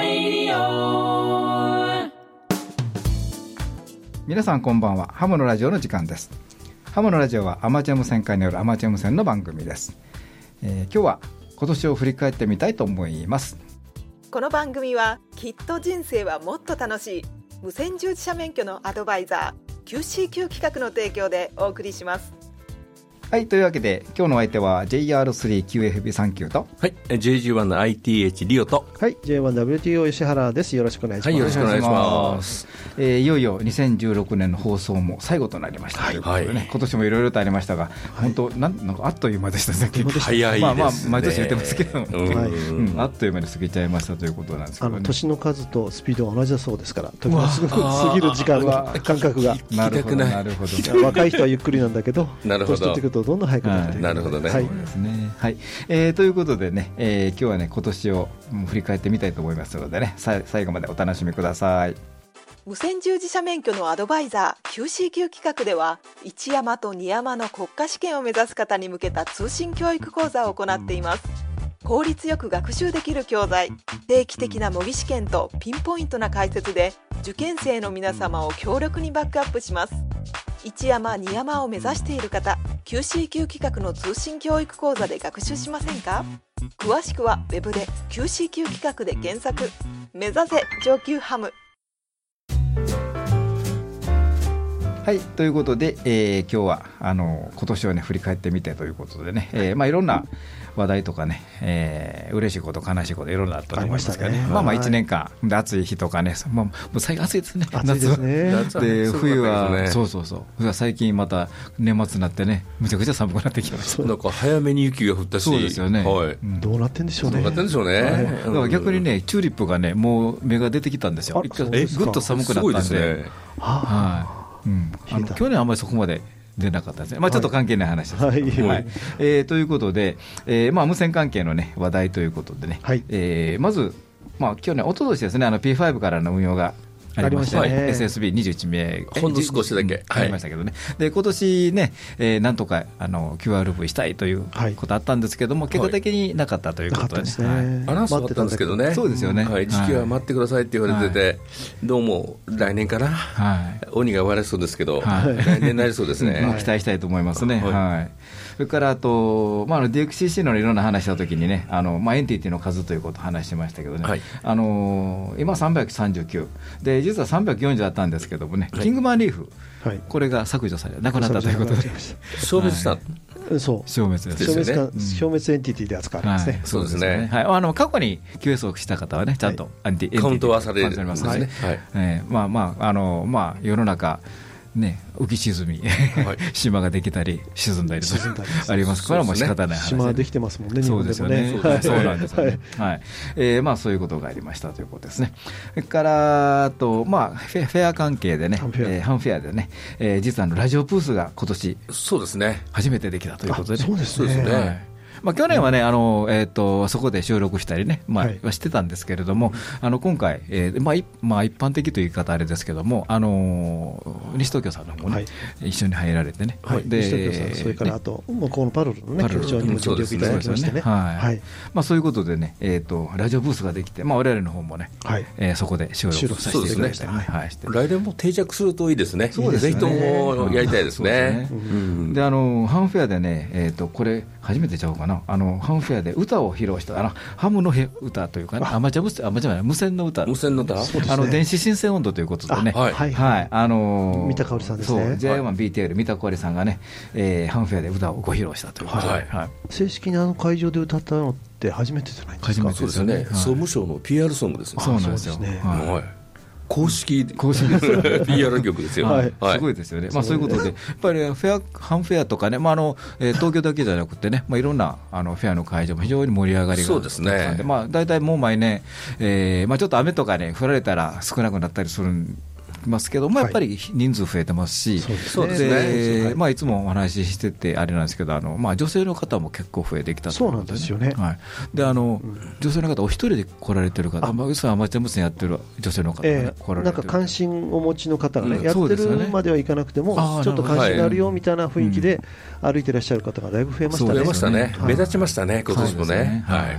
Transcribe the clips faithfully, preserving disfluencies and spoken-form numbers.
Radio。 皆さんこんばんは。ハムのラジオの時間です。ハムのラジオはアマチュア無線化によるアマチュア無線の番組です。えー、今日は今年を振り返ってみたいと思います。 この番組はきっと人生はもっと楽しい無線従事者免許のアドバイザー キューシーキュー 企画の提供でお送りします。 はい、というわけで今日のお相手は ジェイアールスリーキューエフビーさんじゅうきゅう と、 はい、ジェイジーワン の アイティーエイチ リオと、 はい、ジェイワンダブリューティーオー 吉原です。よろしくお願いします。 はい、よろしくお願いします。 えー、いよいよにせんじゅうろくねんの放送も最後となりました、はい、ということでね、はい、今年もいろいろとありましたが、はい、本当なんなんかあっという間でしたね。 早いですね。 まあまあ毎年言ってますけど、うんはい、 うん、あっという間に過ぎちゃいましたということなんですけど、ね、 あの年の数とスピードは同じだそうですから、時が過ぎる時間が感覚がなるほどなるほど。 若い人はゆっくりなんだけど、 なるほど、 年取ってくるとどんどん早くなって、 なるほどね。 はい、そうですね。はい、えー、ということでね、えー、今日はね今年を振り返ってみたいと思いますのでね、さ最後までお楽しみください。 無線従事者免許のアドバイザー キューシーキュー 企画では、いち山とに山の国家試験を目指す方に向けた通信教育講座を行っています。効率よく学習できる教材、定期的な模擬試験とピンポイントな解説で受験生の皆様を強力にバックアップします。いち山に山を目指している方、 キューシーキュー 企画の通信教育講座で学習しませんか？詳しくはウェブで キューシーキュー 企画で検索。目指せ上級ハム。 はい、ということで、えー、今日はあの今年をね振り返ってみてということでね、えーまあ、いろんな話題とかね、えー、嬉しいこと悲しいこといろんなあったと思いますけどね、ま, ねまあまあいちねんかんで暑い日とかね、まあ、もう最近暑いですね。 暑いですね。 夏で冬はそうそうそう最近また年末になってねむちゃくちゃ寒くなってきました。 なんか早めに雪が降ったし、 そうですよね、 はい、 うん、 どうなってんでしょうね。 どうなってんでしょうね、はい、 だから逆にねチューリップがねもう芽が出てきたんですよ。えぐっと寒くなったん で, すごいですね。 はい、うん、あの去年はあんまりそこまで出なかったですね。まあ、ちょっと関係ない話です、 はいはいはい、えー、ということで、えーまあ、無線関係の、ね、話題ということでね、はい、えー、まず、まあ、去年、おととしですね、あの ピーファイブ からの運用がありましたね、エスエスビーにじゅういち 名ほんの少しだけありましたけどね、はい、で今年ね、えー、なんとかあの キューアールブイ したいということあったんですけども、はい、結果的になかったということで、ね、 はい、アナウンスあったんですけどね、 そうですよね、 はい、時期は待ってくださいって言われてて、はい、どうも来年かな、はい、鬼が割れそうですけど、はい、来年になりそうですね、 まあ、期待したいと思いますね、はいはい、それからあと、まあ、ディーエックスシーシー のいろんな話したときにね、あの、まあ、エンティティの数ということを話してましたけどね、はい、あの今さんびゃくさんじゅうきゅうで実はさんびゃくよんじゅうあったんですけどもね、はい、キングマンリーフ、はい、これが削除されなくなったということで消滅した、はい、 そう消滅です消滅、うん、消滅エンティティで扱われますね、 はい、そうですね、 はい、あの過去に キューエス をした方はねちゃんとアンティ、はい、 カウントはされるますね、はいはいえー、まあまああのまあ世の中ね、浮き沈み、はい、島ができたり沈んだりとありますから、もう仕方ない話、 島できてますもんね、 そうですよね、そうなんですよね、はい、えーまあ、そういうことがありましたということですね。それからあと、まあ、フェ、フェア関係でね、ハンフェア、えー、ハンフェアでね、えー、実はあのラジオブースが今年そうですね初めてできたということで、 そうですね、はい、 まあ、去年はね、あのえー、とそこで収録したりね、まあはい、はしてたんですけれども、あの今回、えーまあいまあ、一般的という言い方あれですけども、あの西東京さんの方もね、はい、一緒に入られてね、 はい、で西東京さん、それからあと、ね、向こうのパルルの、ね、局長にも尽力いただきましてね、 そういうことでね、えー、とラジオブースができて、まあ、我々の方もね、はいえー、そこで収録させていただいて、ね、はい、 来年も定着するといいですね、そうですね、ぜひともやりたいですね。 で、あのハンフェアでね、えー、とこれ初めてちゃうかな、あのハンフェアで歌を披露した、あのハムの歌というかね、アマチュア無線、アマチュア無線の歌、 無線の歌、ね、 あの電子新鮮温度ということでね、はいはいはい、あの三田香織さんですね、 そう ジェイワンビーティーエル 三田香織さんがね、えー、ハンフェアで歌をご披露したということで、はいはい、 正式にあの会場で歌ったのって初めてじゃないですか。 そうですよね、はい、総務省の ピーアール ソングですね。 そうなんですよ、ね、はい、 はい、公式公式ですピーアール 曲ですよ、 はいはい、すごいですよね、まあ、そういうことでやっぱりフェアハンフェアとかね、まああのえー、東京だけじゃなくてね、まあ、いろんなあのフェアの会場も非常に盛り上がりがそうですね、 まあ、大体もう毎年、えーまあ、ちょっと雨とかね降られたら少なくなったりするんますけども、やっぱり人数増えてますし、 そうですね、 まあ、いつもお話ししててあれなんですけど、あの、まあ、女性の方も結構増えてきたということで、ね、 そうなんですよね、 はい、であの、うん、女性の方お一人で来られてる方、まあ、アマチュア無線やってる女性の方が、ね、 えー、 来られてる、 なんか関心をお持ちの方がね、うん、やってるまではいかなくても、 ね、 ちょっと関心があるよみたいな雰囲気で歩いてらっしゃる方がだいぶ増えましたね。 増えましたね、はい、目立ちましたね、今年もね、 はい、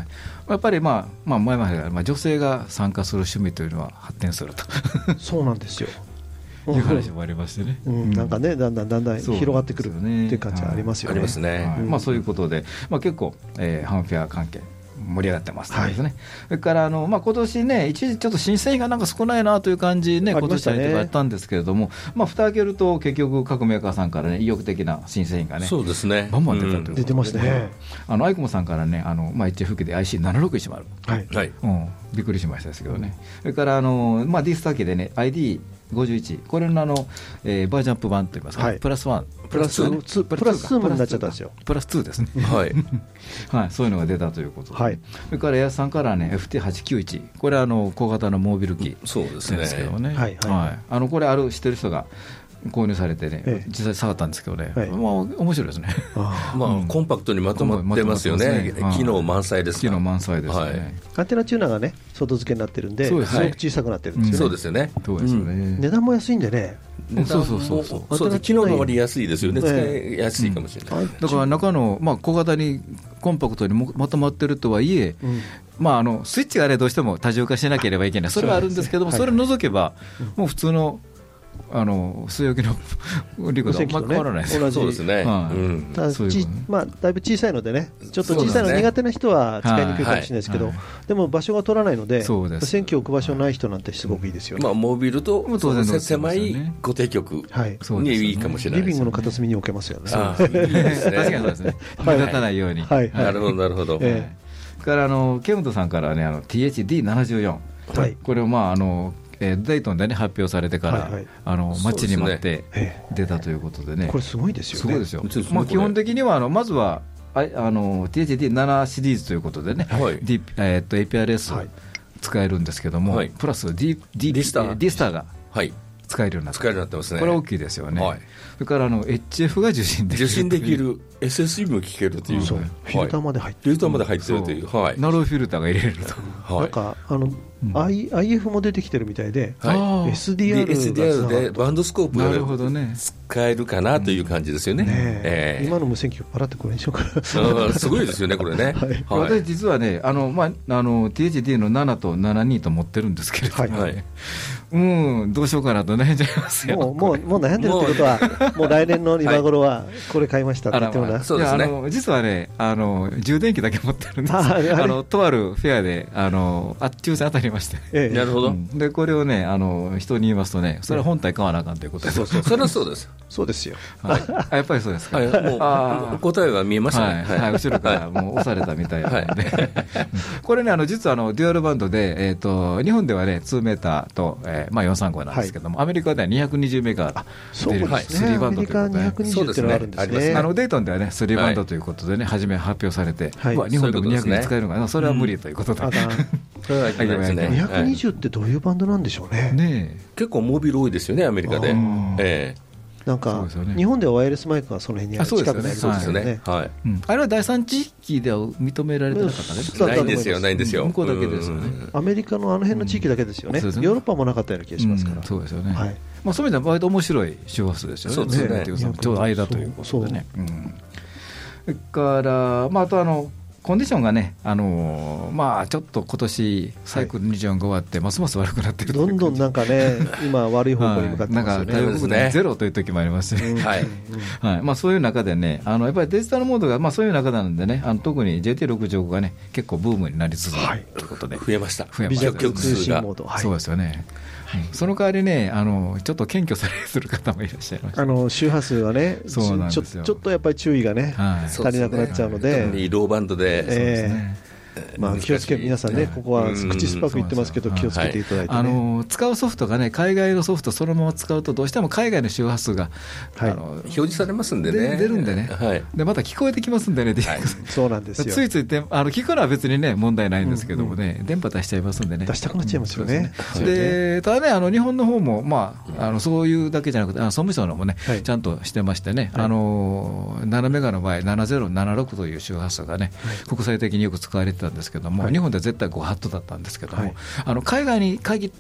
やっぱり、まあまあ、前々から、まあ、女性が参加する趣味というのは発展するとそうなんですよいう話もありましてね、 うん、なんかねだんだんだんだん広がってくるっていう感じはありますよね。 ありますね、 はい、まあ、そういうことで、まあ、結構、えー、ハンフェア関係盛り上がってますですね、はい、それからあの、まあ、今年ね一時ちょっと新製品がなんか少ないなという感じね、今年はやったんですけれども、まあ、蓋開けると結局各メーカーさんからね意欲的な新製品がねそうですねバンバン出たということで、うん、 出てますね。 あのアイコムさんからねあの、まあ、エイチエフ 機で アイシーななろくいちまる、 はいはい、 うん、びっくりしましたですけどね、それからあの、まあ、D スター機でね アイディーごじゅういち これのあの、えー、バージョンアップ版といいますか、はい、プラスワンプラスツープラスツーになっちゃったんですよ。 プラスツーですね、 はいはい、そういうのが出たということで、 はい、 それからエアさんからね エフティーはちきゅういち これはあの小型のモービル機そうですねですけどね、 はいはいはい、あのこれある知ってる人が購入されてね、 ええ、 実際触ったんですけどね、 はい、 まあ、面白いですねあ、まあうん、コンパクトにまとまってますよね、機能満載ですか。 機能満載ですね、はい、 アンテナチューナーがね外付けになってるんで、すごく小さくなってるんですよね、 そうですよね、 そうですよね、うん、 値段も安いんでね、 そうそうそうそう、 そう機能の割りやすいですよね、使いやすいかもしれない、うん、 だから中の、まあ、小型にコンパクトにまとまってるとはいえ、うん、まあ、あのスイッチが、ね、どうしても多重化しなければいけない、それはあるんですけども、それを除けば、もう普通のあの据え置きのリコとあんまり変わらないですよ。 そうですね、 はい、うん、ただち、まあ、だいぶ小さいのでね、ちょっと小さいの苦手な人は使いにくいかもしれないですけど、はいはい、でも場所が取らないので、選挙を置く場所ない人なんてすごくいいですよね、 まあ、モービルと狭い固定局にいいかもしれないですね、 リビングの片隅に置けますよね。 ああいいですね、確かにそうですね、目立たないように、 はいはい、なるほどなるほど、 えー、からあのケムトさんからねあの ティーエイチディーななじゅうよん、はい、これをまああのえー、デイトンで、ね、発表されてから、はいはい、あの待ちに待って出たということでね、 これすごいですよね。 すごいですよ、まあ、基本的にはあのまずはああの ティーエイチディーなな シリーズということでね、はい、D えー、っと エーピーアールエス 使えるんですけども、はい、プラス D, D, D スター D スターが使えるようになって、 使えるようになってますね。 これは大きいですよね、はい、それからあの エイチエフ が受信できる、 受信できる エスエスディー も聞けるという、 そう、フィルターまで入ってる、 フィルターまで入ってるという、はい、 ナローフィルターが入れると、 はい、なんかあの、うん、アイエフ も出てきてるみたいで、 はい、 エスディーアールエスディーアール でバンドスコープなるほど、ね、 使えるかなという感じですよね、うんねえー、今の無線機をパラってこれにしようかなすごいですよねこれね、はいはい、私実はねあの、まあ、あの ティーエイチディー のななとななじゅうにと持ってるんですけれども、ね、はいはい、うん、どうしようかなと悩んじゃいますよ。 もう、もう、もう悩んでるってことは、もう来年の今頃はこれ買いましたって言ってもらう。 そうですね。あの実はね、あの充電器だけ持ってるんです。あ, あのとあるフェアであのあ抽選当たりまして。 ええ、なるほど、うん。 でこれをねあの人に言いますとね、それは本体買わなあかんということで。 そうそう。それはそうです。 そうですよ。 はい、あやっぱりそうですか。 はい、もうあ答えが見えましたね。 はい、はい、後ろからもう押されたみたいなので、はい、これねあの実はあのデュアルバンドでえっ、ー、と日本ではねにメーターと、えー、まあよんさんごなんですけども、はい、アメリカではにひゃくにじゅうメガ出る、はい、スリーバンドということで、アメリカにひゃくにじゅうってのがあるんですね。 あのデイトンではねスリーバンドということでね、はい、初め発表されて、はい、日本でもにひゃくにじゅう使えるのかな、それは無理ということで、うん、 それはいけないですね。 にひゃくにじゅうってどういうバンドなんでしょうね。 ね結構モービル多いですよねアメリカで。ええなんか、ね、日本ではワイヤレスマイクがその辺にある近くにありますよね。 そうですね。はい。 うん、あれは第三地域では認められてなかったね。 ないんですよ、ないんですよ。 向こうだけですよね。 アメリカのあの辺の地域だけですよね。うん、ヨーロッパもなかったような気がしますから。うん、 そうですよね。はい。まあそういう意味では割と面白い周波数ですよね。 そうですね。 ちょうど間ということでね。うん。それからまああとあの。コンディションがね、あのーまあ、ちょっと今年サイクルにじゅうよんが終わって、はい、ますます悪くなってるどんどんなんかね、今、悪い方向に向かってますよね。 なんか太陽光でゼロという時もありますし、ね、はいはいまあ、そういう中でね、あのやっぱりデジタルモードが、まあ、そういう中なんでね、あの特に ジェーティーろくじゅうご がね、結構ブームになりつつあるということで、 はい、増えました、 増えました、 曲数が、はい、 そうですよね。うん、その代わりね、あのちょっと検挙されする方もいらっしゃいました。 あの周波数はね、そうなんですよ。ちょ、ちょっとやっぱり注意がね、はい、足りなくなっちゃうので、 特にローバンドで、 えーまあ、気をつけ皆さんね、ここは口酸っぱく言ってますけど、気をつけていただいて、ね、 あの使うソフトがね、海外のソフトそのまま使うとどうしても海外の周波数が、 はい、あの表示されますんでね、 出るんでね、はい、でまた聞こえてきますんでね、はい、 そうなんですよ。 ついついてあの聞くのは別にね問題ないんですけどもね、うんうん、電波出しちゃいますんでね、 出したくなっちゃいますよね。 うん、で、ね、ただね、あの日本の方もまああのそういうだけじゃなくて、あの総務省のもね、はい、ちゃんとしてましてね、はい、あのななメガの場合ななじゅうななろくという周波数がね、はい、国際的によく使われてたんですけども、はい、日本では絶対ごハットだったんですけども、はい、あの海外に限って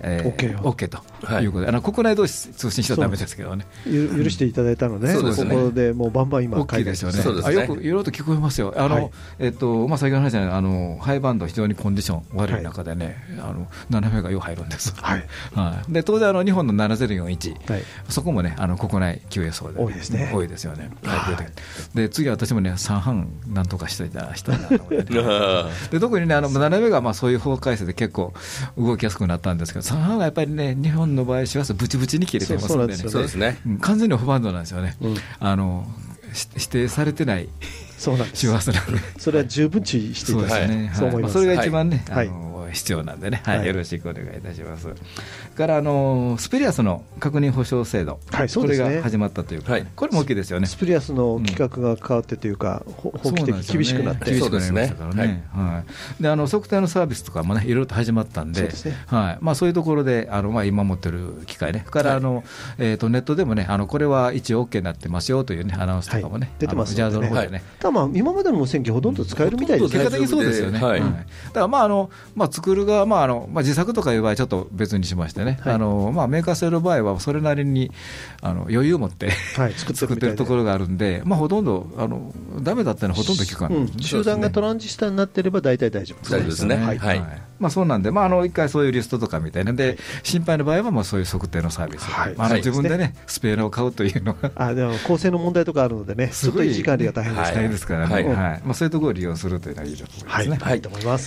えー、OK, OK ということで、はい、あの国内同士通信しちゃダメですけどね、 許していただいたので、うん、ここでもうバンバン今大きいですよね。 そうですね。 あ、よくいろいろと聞こえますよ。あの、はい、えっとまあ、先ほどの話じゃない、あのハイバンド非常にコンディション悪い中でね、はい、あの斜めがよく入るんです、はいはい、で当然あの日本のななぜろよんいち、はい、そこもねあの国内級輸送で、ね、 多いですね。 多いですよね、はい、で次は私もねさんはんなんとかしといたしたいなと思って、ね、で特にねあの斜めがまあそういう法改正で結構動きやすくなったんですけど、さんはんがやっぱりね日本の場合、師走ブチブチに切れてますのでね、 そうですね、 完全にオフバンドなんですよね、うん、あの指定されてないそうなんです。 師走なんで、 それは十分注意していただきたい、ね、そう思います。 それが一番ね、 はい、 あの必要なんでね、はいはい、よろしくお願いいたします。からあのスペリアスの確認保証制度、はい、そうですね、これが始まったというか、はい、これも大きいですよね。 スペリアスの規格が変わってというか、うん、法規的厳しくなって、 厳しくなりましたからね、はい、であの測定のサービスとかもねいろいろと始まったんで、そうですね、はい、まあ、そういうところであの、まあ、今持ってる機械ね、からあの、はい、えー、とネットでもねあのこれは一応 OK になってますよという、ね、アナウンスとかもね、はい、 出てますのでね、 ジャードの方でね、はい、 ただまあ今までの無線機ほとんど使えるみたいですね。 結果的にそうですよね、はい、はい、だからまああの、まあ、作る側、まああのまあ、自作とかいう場合はちょっと別にしましてね、はい、あのまあ、メーカー製の場合はそれなりにあの余裕を持って、はい、作, 作ってるところがあるんで、まあ、ほとんどあのダメだったのはほとんど聞かない、うん、 集団がトランジスタになっていれば大体大丈夫ですね。ですね、はいはい、 まあ、そうなんで、まあ、あの一回そういうリストとかみたいなので、はい、心配の場合はもうそういう測定のサービス、はい、あの自分でねスペアを買うというのがあでも構成の問題とかあるのでね、ちょっと維持管理が大変ですから、 大変ですからね、はいはい、まあ、そういうところを利用するというのはいいと思いますね。 はい、はい、いいと思います。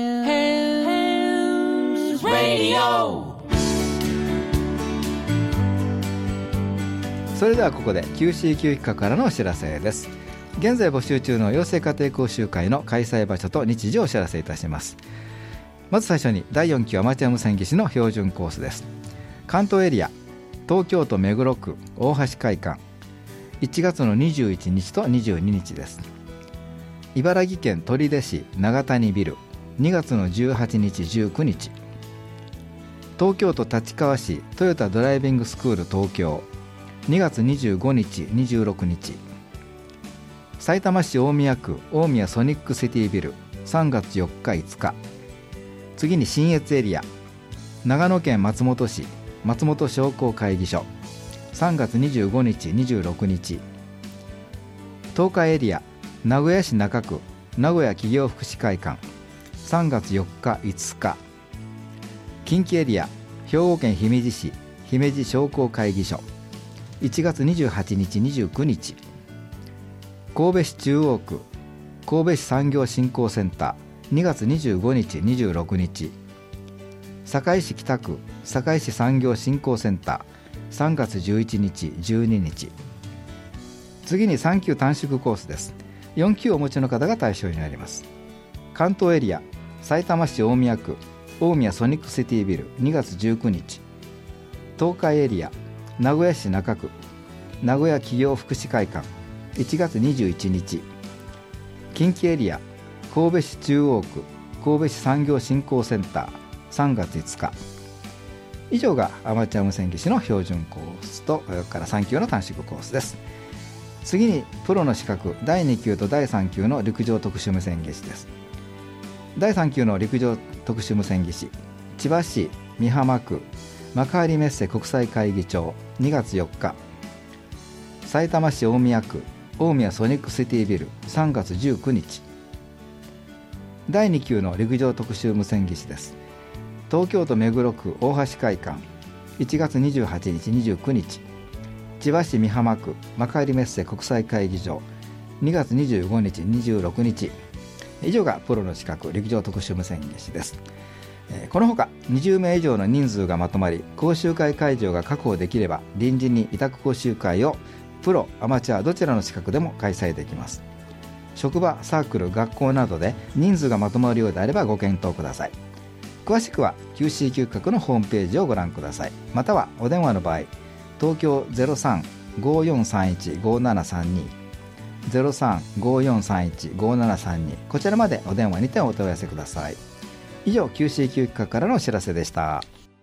それではここで キューシーキュー 企画からのお知らせです。現在募集中の養成家庭講習会の開催場所と日時をお知らせいたします。まず最初にだいよん級アマチュア無線技師の標準コースです。関東エリア、東京都目黒区大橋会館、いちがつのにじゅういちにちとにじゅうににちです。茨城県取手市長谷ビル、にがつのじゅうはちにちじゅうくにち。東京都立川市トヨタドライビングスクール東京、にがつにじゅうごにちにじゅうろくにち。さいたま市大宮区大宮ソニックシティビル、さんがつよっかいつか。次に信越エリア、長野県松本市松本商工会議所、さんがつにじゅうごにちにじゅうろくにち。東海エリア、名古屋市中区名古屋企業福祉会館、さんがつよっかいつか。近畿エリア、兵庫県姫路市姫路商工会議所、いちがつにじゅうはちにちにじゅうくにち。神戸市中央区神戸市産業振興センター、にがつにじゅうごにちにじゅうろくにち。堺市北区堺市産業振興センター、さんがつじゅういちにちじゅうににち。次にさん級短縮コースです。よん級をお持ちの方が対象になります。関東エリア、さいたま市大宮区大宮ソニックシティビル、にがつじゅうくにち。東海エリア、名古屋市中区名古屋企業福祉会館、いちがつにじゅういちにち。近畿エリア、神戸市中央区神戸市産業振興センター、さんがついつか。以上がアマチュア無線技師の標準コースと、それからさん級の短縮コースです。次にプロの資格だいに級とだいさん級の陸上特殊無線技師です。だいさん級の陸上特殊無線技師、千葉市美浜区幕張メッセ国際会議場、にがつよっか。さいたま市大宮区大宮ソニックシティビル、さんがつじゅうくにち。だいに級の陸上特殊無線技師です。東京都目黒区大橋会館、いちがつにじゅうはちにちにじゅうくにち。千葉市美浜区幕張メッセ国際会議場、にがつにじゅうごにちにじゅうろくにち。以上がプロの資格陸上特殊無線技師です。このほかにじゅうめい以上の人数がまとまり講習会会場が確保できれば、臨時に委託講習会をプロアマチュアどちらの資格でも開催できます。職場、サークル、学校などで人数がまとまるようであればご検討ください。詳しくは キューシーキュー 企画のホームページをご覧ください。またはお電話の場合、東京 ゼロさん ごーよんさんいち ごーななさんに ゼロさん ごーよんさんいち ごーななさんに こちらまでお電話にてお問い合わせください。以上 キューシーキュー 企画からのお知らせでした。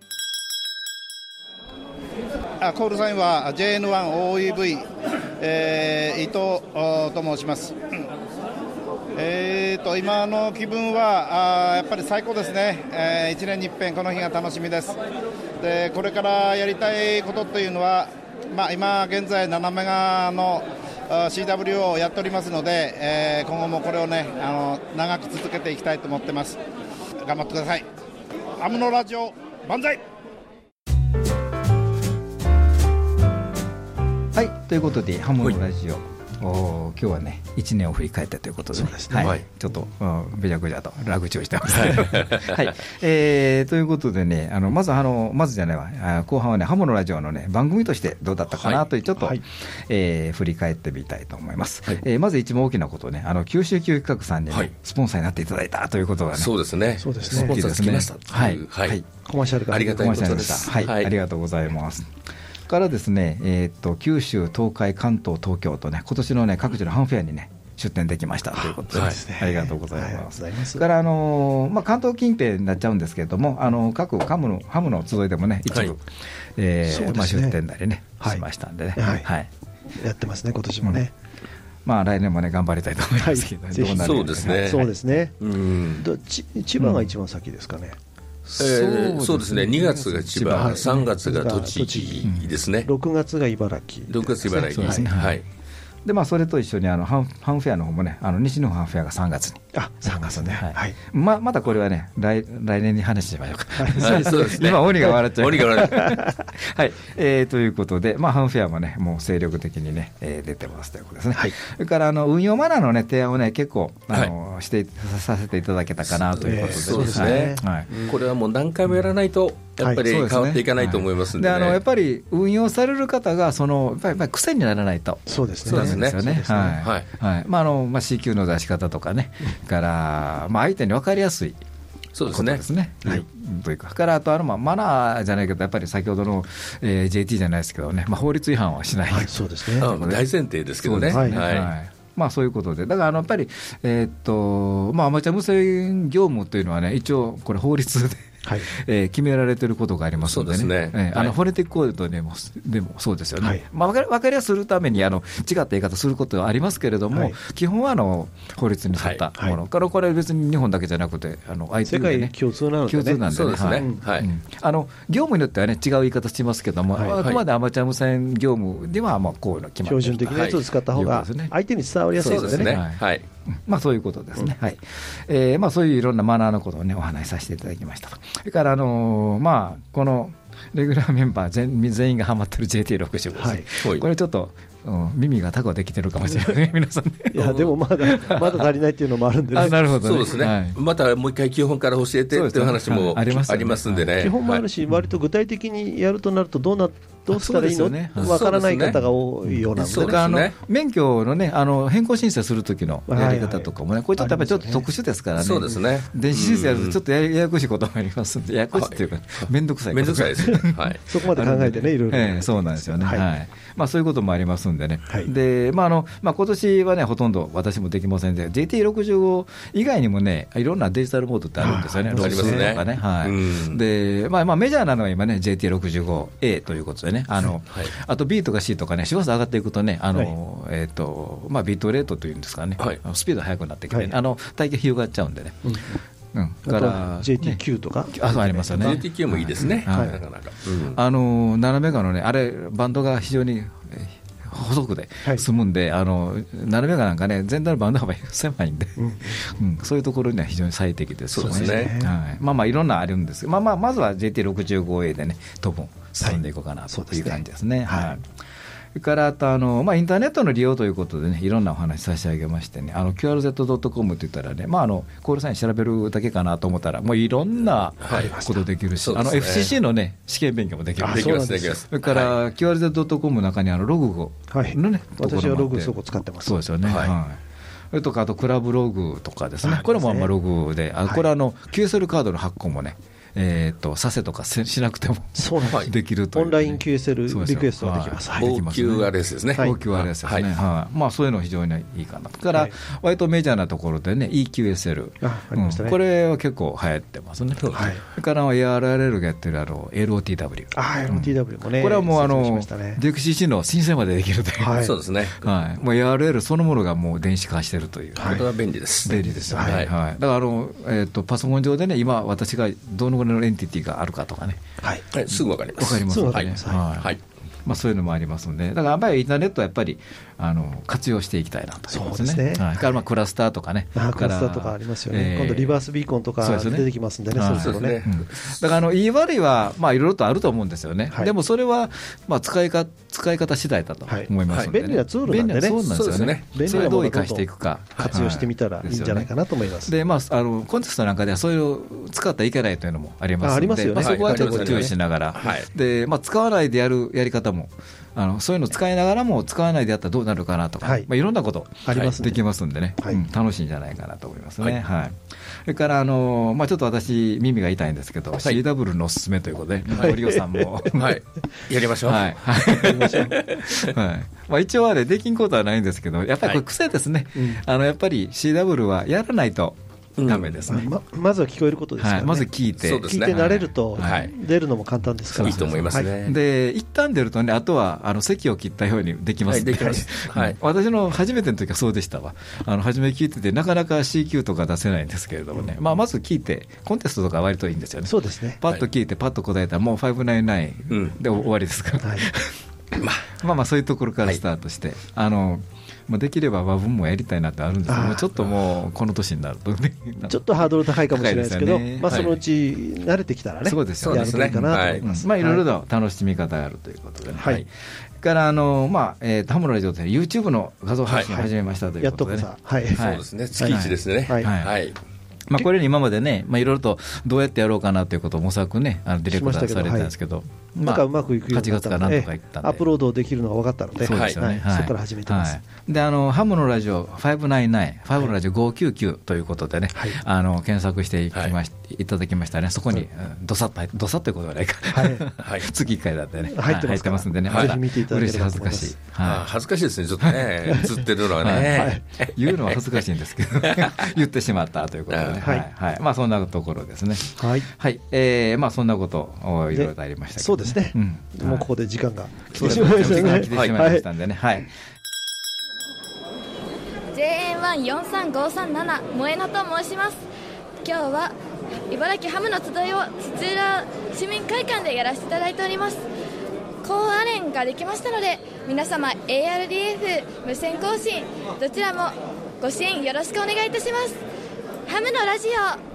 あコールサインは ジェイエヌワンオーイーブイ、えー、伊藤と申します。えーえー、と今の気分はあやっぱり最高ですね、えー、いちねんに一遍この日が楽しみです。でこれからやりたいことというのは、まあ、今現在ななメガの シーダブリュー をやっておりますので、えー、今後もこれをねあの長く続けていきたいと思ってます。頑張ってください。ハムのラジオ万歳。 はい、ということでハムのラジオ、お今日はねいちねんを振り返ったということで、ね、そうですね、はい、ちょっと、うん、べちゃくちゃとラグチをしてますけどはい、えー、ということでね、あのまずあのまずじゃないわ後半はねハムのラジオのね番組としてどうだったかなというちょっと、はいえー、振り返ってみたいと思います、はいえー、まず一番大きなことね、あの九州教育企画さんに、ねはい、スポンサーになっていただいたということがね、 そうですね、 そうですね、 スポンサーつきましたはい、 はいはい、 コマーシャルがありがたいことです。 はい、はい、ありがとうございます。からですね、えー、と九州、東海、関東、東京とね今年のね各地のハムフェアにね出展できましたということで、はい、ありがとうございます。はい、それからあのーまあ、関東近辺になっちゃうんですけれども、あの各ハムのハムの集いでもね一部、はいえーねまあ、出展なりね、はい、しましたんでね、はいはい、 やってますね今年もね、うんまあ、来年もね頑張りたいと思いますけど、ねはい、どうなるそうですね、 そうですね、うん、どち千葉が一番先ですかね、うんえー、そうですね、にがつが千葉、さんがつが栃木ですね、 ろくがつが茨城、 ろくがつ茨城ですね、はい、 でまあ、それと一緒にあのハンハンフェアの方もね、あの西日本ハンフェアがさんがつに、 あさんがつね、はいはい、 ま, またこれはね 来, 来年に話しましょうか、 はい、そうですね、 今鬼が笑っちゃう鬼が笑っちゃうはい、えー、ということで、まあ、ハンフェアもねもう精力的にね、えー、出てますということですね、はい、それからあの運用マナーのね提案をね結構あの、はい、してさせていただけたかなということで、 そうですね、はい、これはもう何回もやらないとやっぱり変わっていかないと思いますんで、ね、 はい、であのやっぱり運用される方がそのやっぱり、やっぱり癖にならないと、 そうですね、 そうですね、そうですね、はいはいはいまああのまあ、シーキュー の出し方とかね、うん、から、まあ、相手に分かりやすいそうですね、 ですね、はい、というかからあとあの、まあ、マナーじゃないけどやっぱり先ほどの、えー、ジェーティー じゃないですけどね、まあ、法律違反はしない、 はい、そうですね、 大前提ですけどね、 そうですね、はいはいまあ、そういうことで、だからあのやっぱり、えーっとまあ、アマチュア無線業務というのはね、一応これ法律ではいえー、決められていることがありますのでね、そうですね、えーあのフォネティックコードでも、でもそうですよね、はいまあ、分かりやすくするためにあの違った言い方することはありますけれども、はい、基本はあの法律に沿ったもの、はいはい、これは別に日本だけじゃなくてあの相手で、ね、 世界共通なのでね、 共通なんでね、 そうですね、 はいはいうん、あの業務によっては、ね、違う言い方しますけども、はい、あくまでアマチュア無線業務ではまあこういうの決まっている標準的なやつを使った方が相手に伝わりやすいですね。 はいまあ、そういうことですね、うんはいえーまあ、そういういろんなマナーのことを、ね、お話しさせていただきましたと。それから、あのーまあ、このレギュラーメンバー 全, 全員がハマってる ジェーティーろくじゅうご です、はい、これちょっと、うん、耳がタコできてるかもしれないね皆さんねいやでもまだまだ足りないっていうのもあるんで、ね、 あなるほど、ね、 そうですね、はい、またもう一回基本から教えてっていう話もありますんでね、 基本もあるし、はい、割と具体的にやるとなるとどうなどうしたらいいの、ね、分からない方が多いようなので、 そうですね、あの免許の、ね、あの変更申請するときのやり方とかもね、はいはい、これちょっとやっぱりちょっと特殊ですからね、 そうですね、 電子申請やるとちょっと や, ややこしいこともありますんで、ややこしいというか、面倒くさいこと面倒くさいですね、はい、 そこまで考えてね、いろいろ、 えー、そうなんですよね、はいはいまあ、そういうこともありますんでね、はいでまああのまあ、今年はね、ほとんど私もできませんで、ジェーティーろくじゅうご 以外にもね、いろんなデジタルモードってあるんですよね、 ありますね、 ねはいでまあまあ、メジャーなのは今ね、ジェーティーろくじゅうごエー ということでね、あの、はい、あと B とか C とかね、周波数上がっていくとね、あの、はいえーとまあ、ビットレートというんですかね、はい、スピード速くなってきて、ねはい、あの体系広がっちゃうんでね。うんうん、 から ジェーティーキュー とか、 ね、あ, ありますよね、 ジェーティーキュー もいいですね、はい、なかなか、 うん、あのななメガのね、あれ、バンドが非常に細くで済むんで、はい、あのななメガなんかね、全体のバンド幅狭いんで、うんうん、そういうところには非常に最適です、 そうですね、 はい、まあまあいろんなあるんですけど、まあまあ、まずは ジェーティーろくじゅうごエー でね、当分進んでいこうかなという感じですね。はい、はいはいそれからあとあの、まあ、インターネットの利用ということでね、いろんなお話差し上げましてね、あの キューアールゼットドットコム って言ったらね、まあ、あのコールサイン調べるだけかなと思ったら、もういろんなことできるし、はいね、あの エフシーシー の、ね、試験勉強もできるできますできます。 それから、はい、キューアールゼットドットコム の中にあのログのね、 はい、私はログそこ使ってます。 そうですよね、はいはいそれとかあとクラブログとかですね、これもあんまログで、あこれあの キューエスエル カードの発行もねえー、とさせとかしなくてもできるという、ね、 オンライン キューエスエル リクエストができます。 オーキューアールエス ですね。 オーキューアールエス ですね。はいはい、まあ、そういうの非常にいいかな。だから、はい、割とメジャーなところでね イーキューエスエル、 あありましたね、 うん、これは結構流行ってますね。はい、それから エーアールアールエル がやってるあの エルオーティーダブリュー、 あ エルオーティーダブリュー もね、 これはもうあの、 ね、 ディーエックスシーシー の申請までできるという、 はい、そうですね、 はい、もう エーアールエル そのものがもう電子化してるという、 はい、これは便利です。 便利ですよね。はいはい、だからあの、えー、とパソコン上でね、今私がどのぐらいのエンティティがあるかとかね、 はいはい、すぐ分かります。 分かりますよね。 はいはい、 まあ、そういうのもありますので、だからやっぱりインターネットはやっぱりあの活用していきたいなと思いますね。 そうですね。 はい、からまあクラスターとかね、 あクラスターとかありますよね、えー、今度リバースビーコンとか出てきますんでね、そうですよね。 だからあの言い悪いはまあいろいろとあると思うんですよね。はい、でもそれはまあ使いか使い方次第だと思いますので、ね、 はい、便利なツールなんでね、 そうなんですよね。 便利なものをどう生かしていくか活用してみたらいいんじゃないかなと思います。 で、まあ、あのコンテストなんかではそういうのを使ってはいけないというのもありますので、 あありますよね、 まあ、そこはちょっと注意しながら、はい、でまあ、使わないでやるやり方もあのそういうのを使いながらも使わないでやったらどうなるかなとか、はい、まあ、いろんなことできますんでね、はい、うん、楽しいんじゃないかなと思いますね。はいはい、それからあの、まあ、ちょっと私耳が痛いんですけど、はい、シーダブリュー のおすすめということで、はい、堀尾さんも、 はい、やりましょう。はいはいまあ、一応あれできんことはないんですけど、やっぱりこれ癖ですね、はい、あのやっぱり シーダブリュー はやらないとダメですね。 うん、ま, まずは聞こえることですからね、はい、 まず聞いて、 ね、聞いて慣れると、はい、出るのも簡単ですから、 いいと思いますね。 はい、で一旦出るとね、あとはあの席を切ったようにできます、はい、できます、はい、私の初めての時はそうでしたわ。あの初め聞いててなかなか シーキュー とか出せないんですけれどもね、うん、まあ、まず聞いてコンテストとか割といいんですよね。 そうですね、 パッと聞いてパッと答えたらもうごひゃくきゅうじゅうきゅうで終わりですから、はいまあまあそういうところからスタートして、はい、あのまあ、できれば和文もやりたいなってあるんですけど、ちょっともうこの年になるとねちょっとハードル高いかもしれないですけど、ね、まあ、そのうち慣れてきたらね、 そうですよね、 やるといいかなと思います。 まあ、いろいろと楽しみ方があるということで、ね、はいはい、からあの、まあえー、ハムのラジオで YouTube の画像配信を始めましたということで、ね、 はいはい、 そうですね、月いちですね。はいはいはい、 まあ、これに今までね、まあ、いろいろとどうやってやろうかなということを模索ね、あのディレクターされてたんですけど、 なんかうまくいくようになったので、アップロードできるのが分かったので、そこから始めてます。 で、あのハムのラジオごひゃくきゅうじゅうきゅう、ハムのラジオごひゃくきゅうじゅうきゅうということでね、はい、あの検索していきまし、はい、いただきましたね。そこにどさっとどさっということはないか、はい、月いっかいだってね、 入ってますんでね、 ぜひ見ていただければと思います。嬉しい、恥ずかしい、 はい、恥ずかしいですね、ちょっとね、映ってるのはね、 はい、言うのは恥ずかしいんですけど言ってしまったということでね、はいはい、まあ、そんなところですね。はい、はい、えー、まあ、そんなこといろいろとありましたけど、ね、 そうですね、うん、もうここで時間が来てしまいましたね。来てしまいましたんでね。はい。 ジェーエーワンよんさんごさんなな 萌えのと申します。今日は茨城ハムの集いを土浦市民会館でやらせていただいております。高アレンができましたので、皆様 エーアールディーエフ 無線更新どちらもご支援よろしくお願いいたします。ハムのラジオ。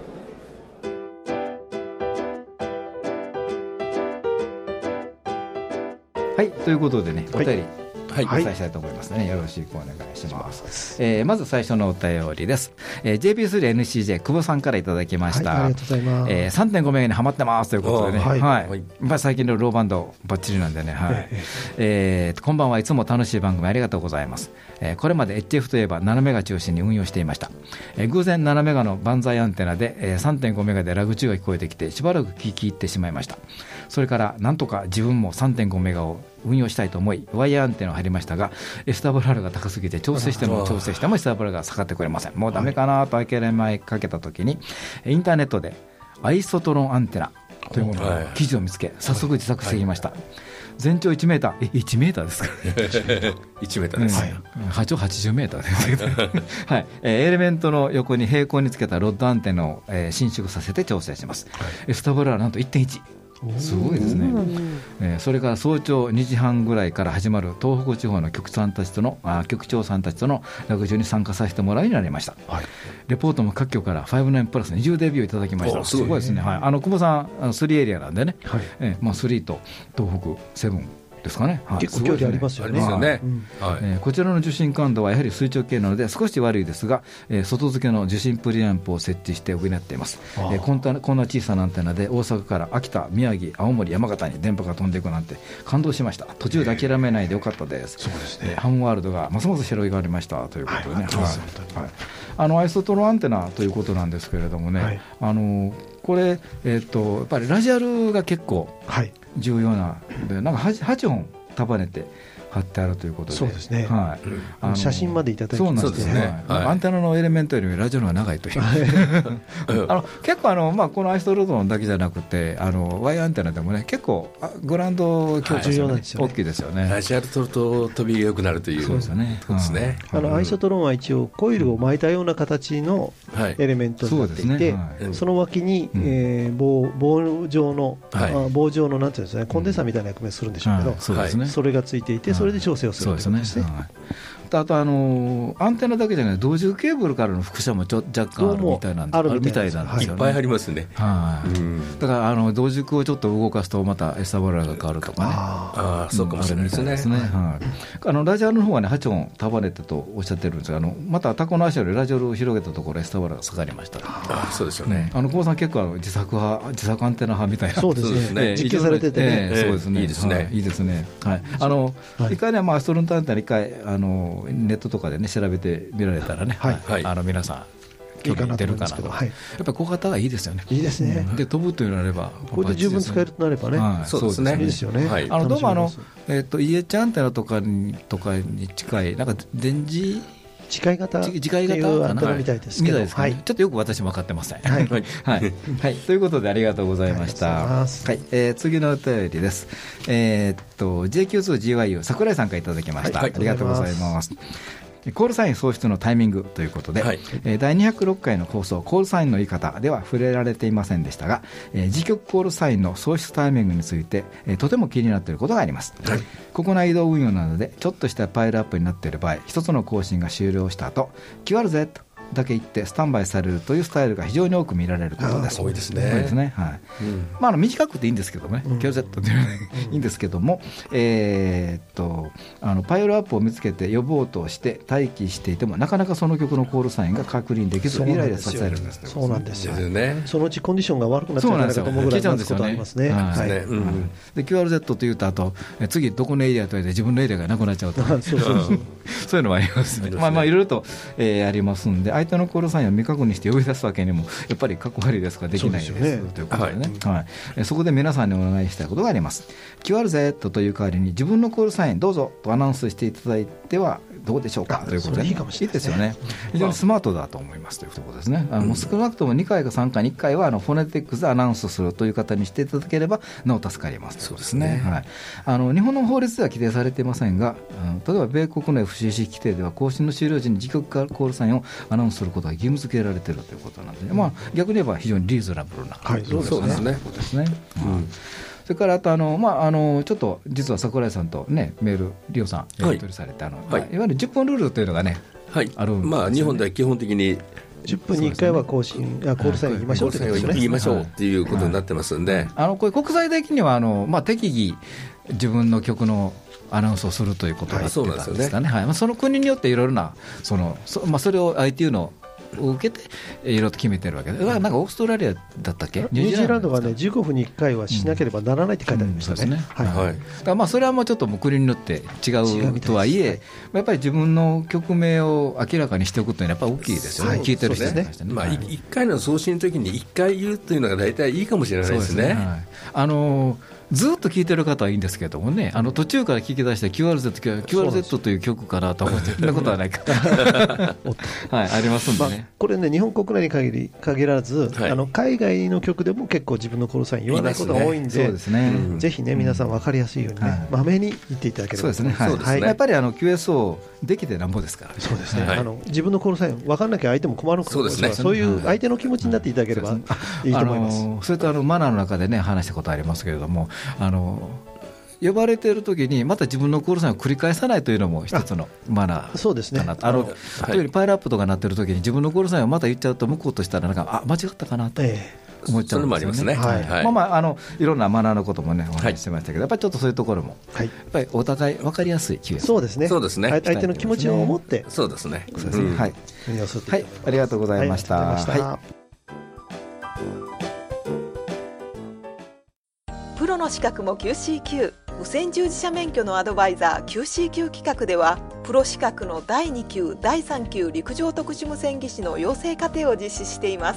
はい、ということでね、お便り、 はい、 お伝えしたいと思いますね、はい、よろしくお願いします。えー、まず最初のお便りです。えー、ジェーピースリーエヌシージェー 久保さんからいただきました。 はい、ありがとうございます。 えー、さんてんご メガにハマってますということでね、はいはい、まあ、最近のローバンドバッチリなんでね、はい、えー、こんばんはいつも楽しい番組ありがとうございます。えー、これまで エイチエフ といえばななメガ中心に運用していました。えー、偶然ななメガの万歳アンテナで、えー、さんてんご メガでラグ中が聞こえてきてしばらく聞き入ってしまいました。それからなんとか自分も さんてんご メガを運用したいと思いワイヤーアンテナを張りましたが、エスタブラーが高すぎて調整しても調整してもエスタブラーが下がってくれません。もうダメかなと諦めかけたときに、インターネットでアイソトロンアンテナというものの記事を見つけ、早速自作してきました。全長いちメーター、えいちメーターですかいちメーターです、 うん、波長はちじゅうメーターですけど、はい、えー、エレメントの横に平行につけたロッドアンテナを、えー、伸縮させて調整します。はい、エスタブラーはなんと いってんいち、すごいですね。えー、それから早朝にじはんぐらいから始まる東北地方の局長さんたちとのあ局長さんたちとの学習に参加させてもらうようになりました。はい、レポートも各局からごじゅうきゅうプラスにじゅうデビューいただきました。すごいですね。はい、あの久保さんスリーエリアなんでね、はい、えーまあ、スリーと東北セブンですかね。はい、 結構距離ありますよね。 こちらの受信感度はやはり垂直系なので少し悪いですが、えー、外付けの受信プリアンプを設置して補っています。えー、こんな、こんな小さなアンテナで大阪から秋田、宮城、青森、山形に電波が飛んでいくなんて感動しました。途中で諦めないでよかったです。そうですね。えー、ハムワールドがますます広がりましたということでね。はいはい、あのアイソトロアンテナということなんですけれどもね、はい、あのこれ、えー、とやっぱりラジアルが結構重要な、はい、でなんか 8, はちほん束ねて貼ってあるということで、 そうですね、 はい、 あの写真までいただきまして、そうなんですね、 はい、アンテナのエレメントよりもラジオの方が長いというあの結構あの、まあ、このアイストロードンだけじゃなくてあのワイヤーアンテナでもね結構グラウンド強化、ね、大きいですよね。 ラジアル取ると飛びが良くなるという、 そうですね、 ですね、 あのアイソトロンは一応コイルを巻いたような形のエレメントになっていて、はい、 そ, ねはい、その脇に、うんえー、棒, 棒状の、はい、棒状のなんていうんですかね、コンデンサーみたいな役目するんでしょうけど、うんはい そ, うですね、それがついていてそれで調整をするということですね。 あとあのアンテナだけじゃない同重ケーブルからの輻射もちょ若干あるみたいなんで、あるみたいなんですよね。 いっぱいありますね。 はい、うん、だからあの同軸をちょっと動かすとまたエスタバラが変わるとかね。 ああ、そうかもしれないですね。 ですね、はい、あのラジアルの方はねはちほん束ねてとおっしゃってるんですが、あのまたタコの足よりラジアルを広げたところエスタバラが下がりました。 ああ、そうですよね。 あの高さん結構あの自作派自作アンテナ派みたいな。 そうですね。実験されててね。 えー、そうですね。 いいですね。はい、 いいですね。はい。あの、はい、一回ねまあストロントアンテナ一回あのネットとかでね調べてみられたらね、はいはい、あの皆さん興味出るかなと。はい、やっぱり小型はいいですよね。 いいですね。 で飛ぶというなればこれで十分使えるとなればね、 はい、そうですね。 いいですよね。 はい、あのどうもあのえっ、ー、と イーエイチ アンテナとかにとかに近いなんか電磁近い型近い型アンテナみたいですけど、 ねはい、ちょっとよく私も分かってません。はいはいはいはい、ということでありがとうございました。はい、えー、次のお便りです。えー、っと ジェイキューツージーワイユー 桜井さんからいただきました。はい、ありがとうございます。コールサイン創出のタイミングということで、はい、だいにひゃくろっかいの放送コールサインの言い方では触れられていませんでしたが、自局コールサインの創出タイミングについてとても気になっていることがあります。はい、国内移動運用などでちょっとしたパイルアップになっている場合、一つの更新が終了した後キューアールゼットだけ言ってスタンバイされるというスタイルが非常に多く見られることです。 多いですね。 多いですね。はい。うん、まあ、あの短くていいんですけどね、うん、キューアールゼットっていうのはいいんですけども、えー、っとあのパイルアップを見つけて呼ぼうとして待機していてもなかなかその曲のコールサインが確認できずイライラさせられるんです。 そうなんですよ。 ですよね。 そのうちコンディションが悪くなっちゃうかと思うぐらいのことありますね。はい。 で キューアールゼットというとあと次どこのエリアと言って自分のエリアがなくなっちゃうとそうそうそうそういうのもありますね。まあまあいろいろと、えー、ありますんで相手のコールサインを未確認して呼び出すわけにもやっぱり過去割ですからできないですということでね、はい、そこで皆さんにお願いしたいことがあります。 キューアールゼット という代わりに自分のコールサインどうぞとアナウンスしていただいてはどうでしょうかということで、ね、いいかもしれないですよね。非常にスマートだと思いますということですね。あの少なくともにかいかさんかいにいっかいはあのフォネティクスでアナウンスするという方にしていただければなお助かります。 そうですね、 はい、あの日本の法律では規定されていませんが、例えば米国の エフシーシー 規定では更新の終了時に自局コールサインをアナウンスすることが義務付けられているということなので、まあ、逆に言えば非常にリーズナブルなことですね。それからあとあの、まあ、あのちょっと実は櫻井さんと、ね、メールリオさんやり取りされて、はい、あのはい、いわゆるじゅっぷんルールというのが、ね、はい、あるんですよね。まあ、 日本では基本的にじゅっぷんにいっかいは更新、あコールサインを言いましょうということですね。 言いましょうっていうことになってますんで、はいはい、 あのこれ国際的にはあの、まあ、適宜自分の曲のアナウンスをするということがあってたんですかね。はい、その国によっていろいろなその そ,、まあ、それを アイティー のを受けていろいろと決めてるわけで、なんかオーストラリアだったっけ、 ニュージーランドがねじゅうごふんにいっかいはしなければならないって書いてありましたね。 まあそれはもうちょっともう国によって違うとはいえ、やっぱり自分の曲名を明らかにしておくというのはやっぱり大きいですよね。はい、聞いてる人に対してね。 まあいっかいの送信の時にいっかい言うというのが大体いいかもしれないですね。はい、 あのずっと聴いてる方はいいんですけどもね、あの途中から聞き出して キューアールゼット、キューアールゼット という曲かなと思ってそんなことはないかはい、ありますんでね、 まあ、これね日本国内に限り限らず、はい、あの海外の曲でも結構自分のコールサイン言わないことが多いんで、そうですね、うん、ぜひね皆さん分かりやすいようにね、まめに言っていただければ。 そうですね、はいはい、やっぱりあの キューエスオー できてなんぼですから、ね、 そうですね、はい、あの自分のコールサイン分からなきゃ相手も困るから、そうですね、そういう相手の気持ちになっていただければいいと思います。 あのそれとあのマナーの中でね話したことありますけれども、あの呼ばれているときにまた自分のコールサインを繰り返さないというのも一つのマナーかな。 そうですね、 あの、はい、というパイルアップとかなっているときに自分のコールサインをまた言っちゃうと向こうとしたらなんかあ間違ったかなと思っちゃうんですよね。それもありますね。はいはい、まあまああのいろんなマナーのこともねお話ししてましたけど、やっぱりちょっとそういうところも、はい、やっぱりお互い分かりやすい気がする。 そうですね。 そうですね。 相手の気持ちを思って、 そうですね。 そうですね。はい。はい、ありがとうございました。はい、ありがとうございました。 プロの資格も キューシーキュー、無線従事者免許のアドバイザー キューシーキュー 企画ではプロ資格のだいに級だいさん級陸上特殊無線技師の養成課程を実施しています。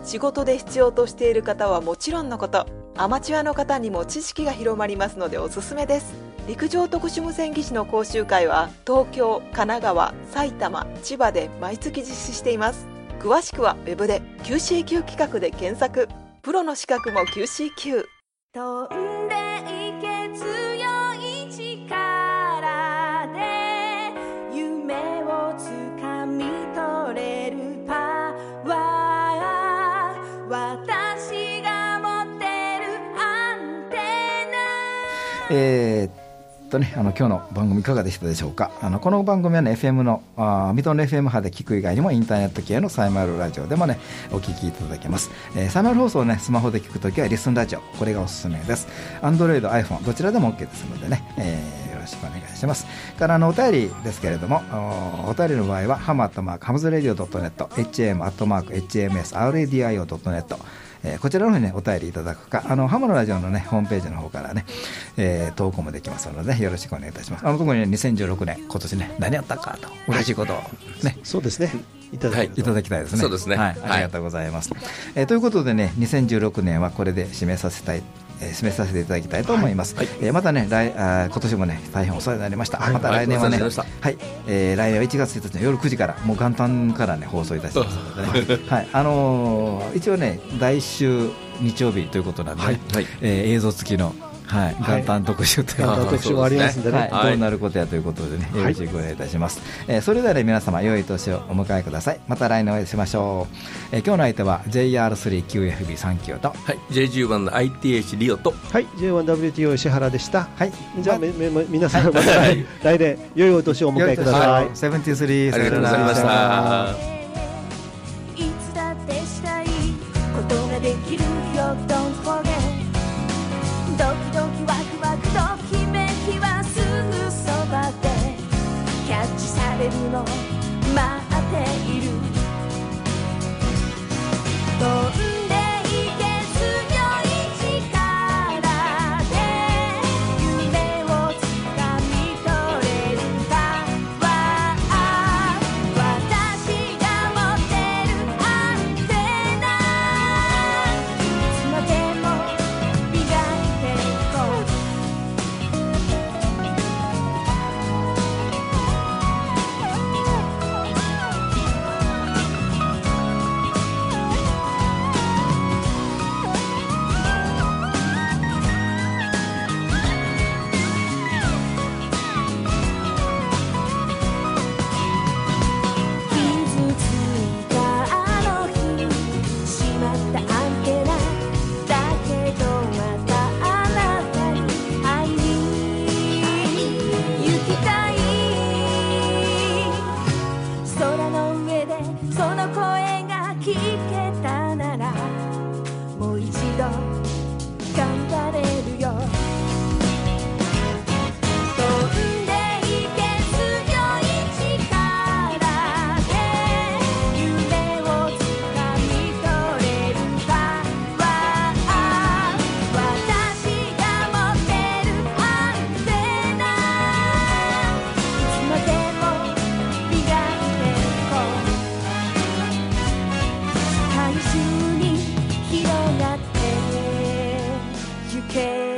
仕事で必要としている方はもちろんのこと、アマチュアの方にも知識が広まりますのでおすすめです。陸上特殊無線技師の講習会は東京、神奈川、埼玉、千葉で毎月実施しています。詳しくはウェブで キューシーキュー 企画で検索。プロの資格も キューシーキュー。 飛んでいけ強い力で夢をつかみ取れるパワー、私が持ってるアンテナ。 えーとね、あの今日の番組いかがでしたでしょうか。あのこの番組はね エフエム のあ水戸の エフエム 波で聞く以外にもインターネット系のサイマルラジオでもねお聞きいただけます。えー、サイマル放送をねスマホで聞くときはリスンラジオ、これがおすすめです。 Android、iPhone どちらでも OK ですのでね、えー、よろしくお願いします。からあのお便りですけれども、お, お便りの場合はハムアットマークハムズレディオドットネット エイチエムアットマークエイチエムエスアールエーディーアイオードットネット、えー、こちらの方にねお便りいただくか、あのハムのラジオのねホームページの方からね、えー、投稿もできますので、ね、よろしくお願いいたします。あの特に、ね、にせんじゅうろくねん今年ね何やったかと嬉しいことをね、 そうですね、いただき、はい、 いただきたいですね。 そうですね、 はい、ありがとうございます。はい、えー、ということでねにせんじゅうろくねんはこれで締めさせたいえー、締めさせていただきたいと思います。はい、えー、またね来あ今年もね大変お世話になりました。はい、また来年はね、はい、えー、来年はいちがつついたちの夜くじからもう元旦からね放送いたしますので、ね、はい、あのー、一応ね来週日曜日ということなんで、ね、はい、えー、映像付きのはい、元旦特集という元旦特集もありますんでね、 はい、どうなることやということでね、よろしくお願いいたします。はい、えー、それではね皆様良い年をお迎えください。また来年お会いしましょう。えー、今日の相手は ジェイアールスリーキューエフビーさんきゅう と、 はい、ジェイジーワン の アイティーエイチ リオと、 はい、ジェイワンダブリューティーオー 石原でした。はい、じゃあ、はい、めめ皆さんまた来年良いお年をお迎えください。 セブンティースリー、 ありがとうございました。 いつだってしたいことができるよ Don't forget、 ドキドキワクワクときめきはすぐそばでキャッチされるの待っている。飛んでいけ強い力で夢をつかみ取れるパワー、私が持ってるアンテナ、いつまでも磨いていこう。傷ついたあの日にしまったアンテナだけど、またあなたに会いに行きたい。空の上でその声が聞けたならもう一度頑張れるよ。飛んでいけ強い力で夢をつかみ取れるパワー、私が持ってるアンテナ、いつまでも磨いていこう。世界中に広がってゆけ